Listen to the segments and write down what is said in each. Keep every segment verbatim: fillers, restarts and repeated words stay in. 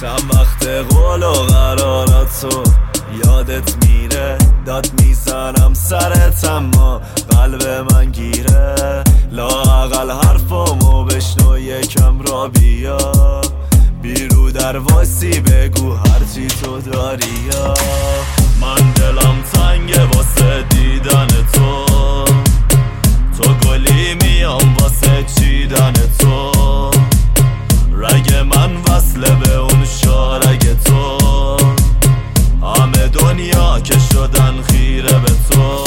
چند وقت قول و قراراتو یادت میره، داد میزنم سرت اما قلب من گیره. لااقل حرفامو بشنو یکم را بیا، بیرو در واسی بگو هرچی تو داری یا. من دلم تنگه واسه دیدن تو، تو گلی میام واسه چیدن تو. رگ من وصله به اون شارگ تو، همه دنیا که شدن خیره به تو.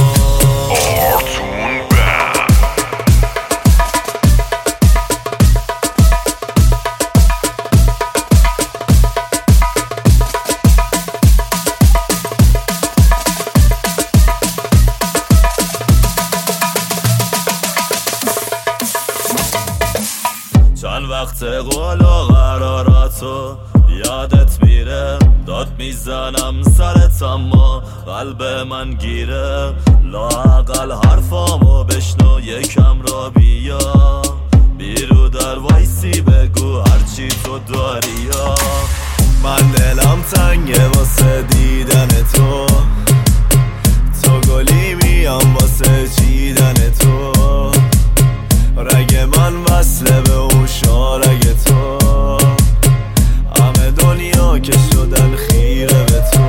چند وقت قول و قراراتو یادت میره، داد میزنم سرت اما قلب من گیره. لااقل حرفامو بشنو یکم را بیا، بیرو در وایسی بگو هرچی تو داری یا. من دلم تنگه واسه دیدن تو، تو گلی میام واسه چیدن تو. رگ من وصله به اون شارگ تو، همه دنیا که شدن خیره به تو.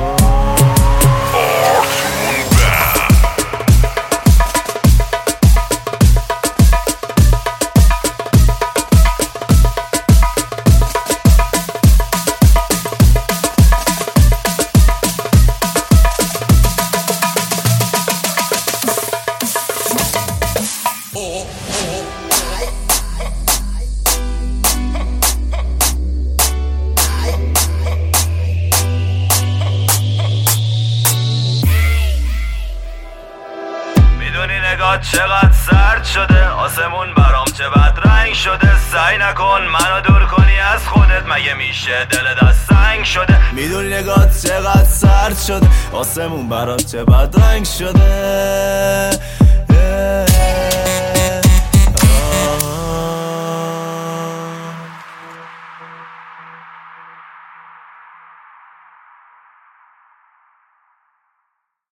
میدونی نگاه چقدر سرد شده، آسمون برام چه بد رنگ شده. سعی نکن منو دور کنی از خودت، مگه میشه دل دست سنگ شده. میدونی نگاه چقدر سرد شده، آسمون برام چه بد رنگ شده.